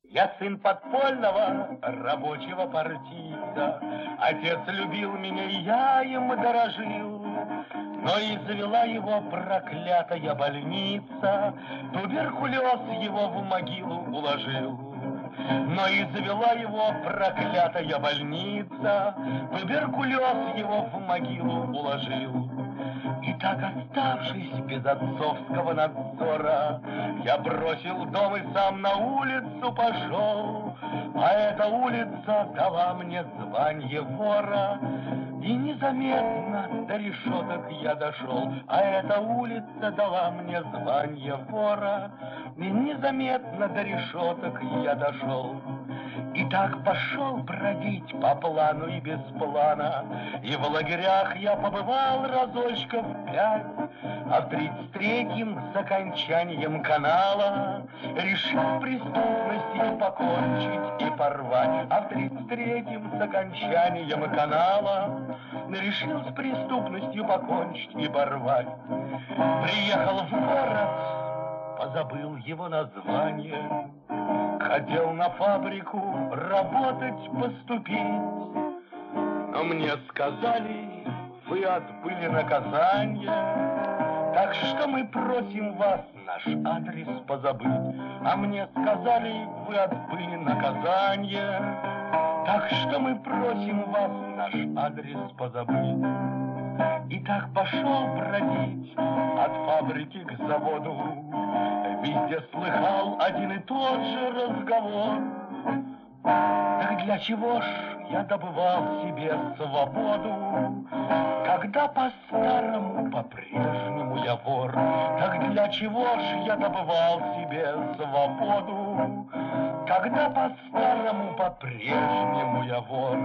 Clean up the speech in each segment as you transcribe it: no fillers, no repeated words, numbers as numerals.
Я сын подпольного рабочего партийца. Отец любил меня, и я им дорожил. Но и завела его проклятая больница, туберкулез его в могилу уложил. Но и завела его проклятая больница, туберкулез его в могилу уложил. И так, оставшись без отцовского надзора, я бросил дом и сам на улицу пошел. А эта улица дала мне звание вора, и незаметно до решеток я дошел. А эта улица дала мне звание вора, и незаметно до решеток я дошел. И так пошел бродить по плану и без плана, и в лагерях я побывал разочков 5, а в 33-м с окончанием канала решил с преступностью покончить и порвать. А в 33-м с окончанием канала решил с преступностью покончить и порвать. Приехал в город, позабыл его название, хотел на фабрику работать, поступить, но мне сказали, вы отбыли наказание, так что мы просим вас наш адрес позабыть. А мне сказали, вы отбыли наказание, так что мы просим вас наш адрес позабыть. И так пошел бродить от фабрики к заводу, везде слыхал один и тот же разговор. Так для чего ж я добывал себе свободу, когда по-старому по-прежнему я вор? Так для чего ж я добывал себе свободу, когда по-старому по-прежнему я вор?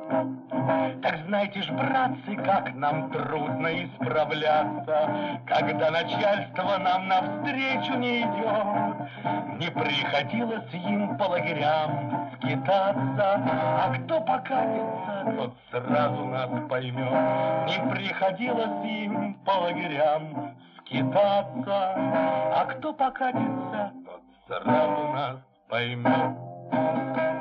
Так знаете ж, братцы, как нам трудно исправляться, когда начальство нам навстречу не идет. Не приходилось им по лагерям скитаться, а кто покатится, тот сразу нас поймет. Не приходилось им по лагерям скитаться, а кто покатится, тот сразу нас поймет.